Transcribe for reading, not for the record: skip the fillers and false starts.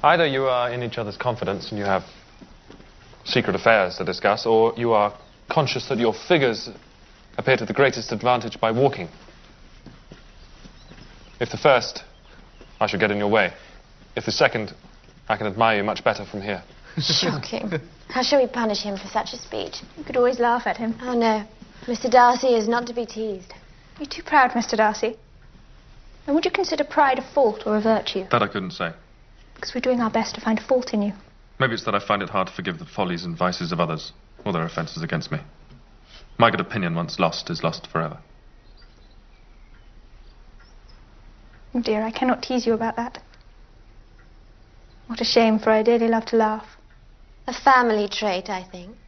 Either you are in each other's confidence and you have secret affairs to discuss, or you are conscious that your figures appear to the greatest advantage by walking. If the first, I shall get in your way. If the second, I can admire you much better from here. Shocking. How shall we punish him for such a speech? You could always laugh at him. Oh, no. Mr. Darcy is not to be teased. You're too proud, Mr. Darcy. And would you consider pride a fault or a virtue? That I couldn't say. Because we're doing our best to find fault in you. Maybe it's that I find it hard to forgive the follies and vices of others, or their offences against me. My good opinion, once lost, is lost forever. Oh dear, I cannot tease you about that. What a shame, for I dearly love to laugh. A family trait, I think.